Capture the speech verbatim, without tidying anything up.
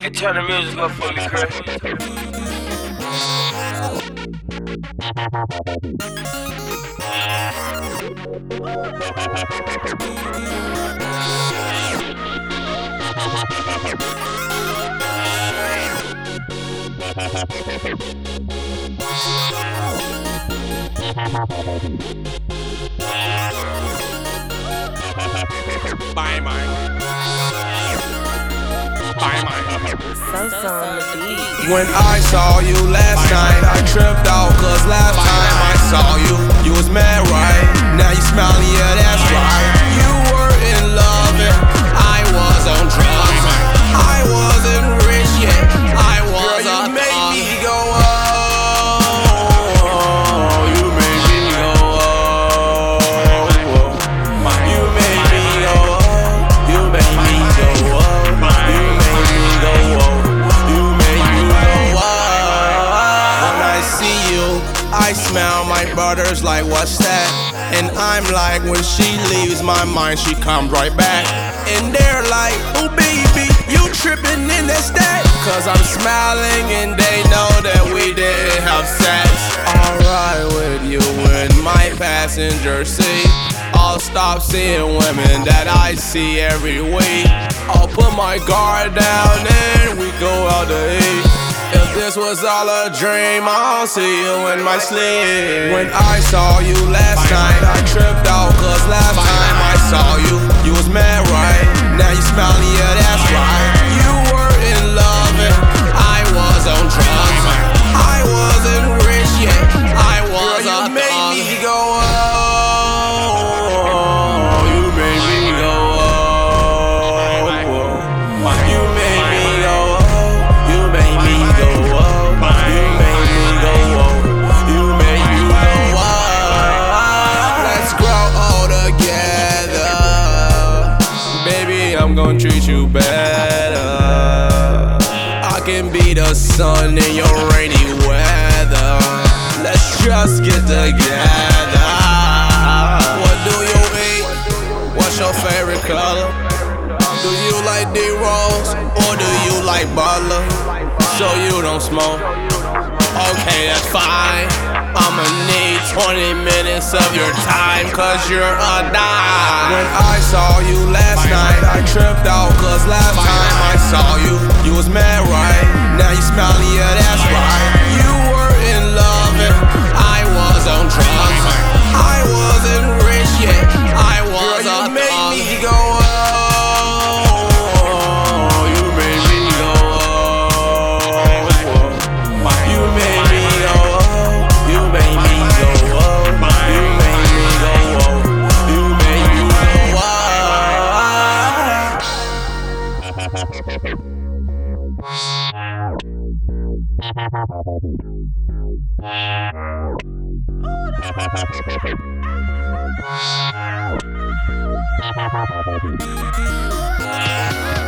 Hey, turn the music up for me, Chris. Bye, bye. Bye, bye. When I saw you last night, I tripped out, cause last time I saw you, you was mad, right? Now you smiling, yeah, that's right. You were in love and I was on drugs. I wasn't rich yet, I was a thug. You made me go, oh, you made me go, oh, you made me go, oh, you made me go, oh, you made me go, oh, you made me go, oh. When I see you, I smile, my brother's like, what's that? And I'm like, when she leaves my mind, she comes right back. And they're like, oh baby, you tripping in that stat? Cause I'm smiling and they know that we didn't have sex. Alright with you in my passenger seat. I'll stop seeing women that I see every week. I'll put my guard down and we go out to eat. If this was all a dream, I'll see you in my sleep. When I saw you last night, I tripped out, cause last time I saw you, you was mad, right? Now you smiling, yeah, that's right. You were in love and I was on drugs. I wasn't rich yet, I was a thug. You made me go, oh, you made me go, oh, you made me go, oh, you made me go, oh, you made me go, oh, you made me go, oh. Let's grow old together, baby, I'm gonna treat you better. I can be the sun in your rainy weather. Let's just get together. What do you eat? What's your favorite color? Do you like D-Rose or do you like Butler? So you don't smoke? Okay, that's fine. I'ma need twenty minutes of your time, cause you're a dime. When I saw you last night, I tripped out, cause last time I saw you, you was mad, right? Now you smiling, yeah, that's right. You were in love and I was on drugs. I wasn't rich yet, I was a thug. You made me go, oh, you made me go, oh, you made me go, oh, you made me go, oh, you made me go, oh, you made me go, oh.